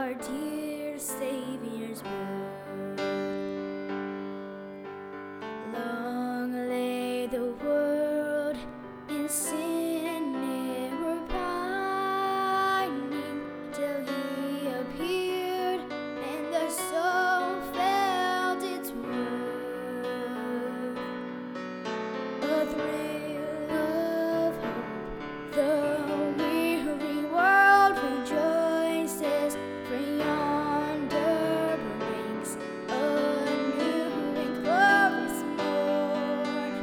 our dear Savior's birth. Long lay the world in sin, ever pining, till He appeared, and the soul felt its worth. A thrill of hope, the weary world rejoices, for yonder breaks a new and glorious morn.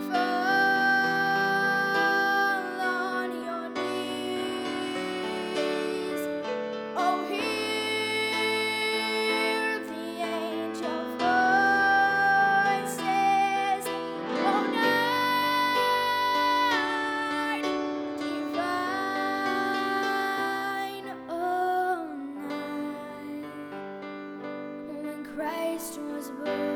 Fall on your knees, oh, hear the angel voices, oh, night divine, oh, night when Christ was born.